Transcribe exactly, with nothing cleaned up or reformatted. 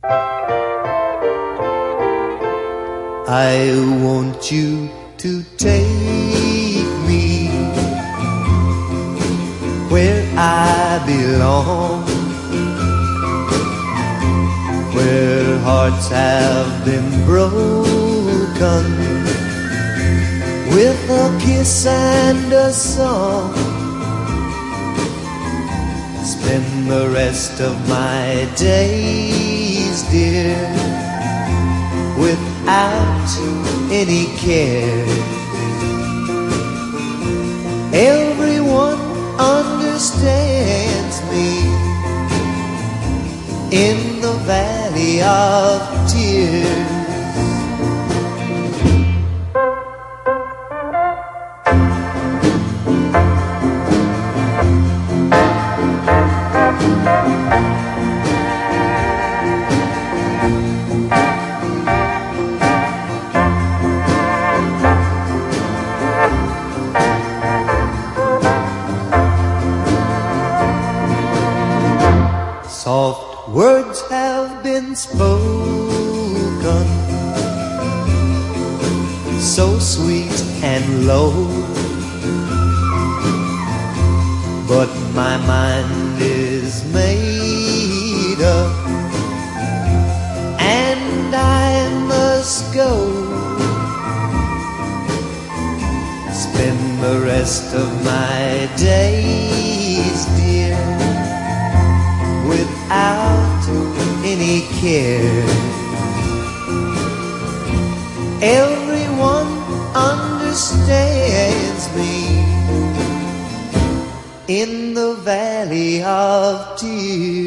I want you to take me where I belong, where hearts have been broken with a kiss and a song. Spend the rest of my days, dear, without any care. Everyone understands me in the valley of tears. Soft words have been spoken, so sweet and low, but my mind is made up, and I must go. Spend the rest of my days, dear, without any care. Everyone understands me in the valley of tears.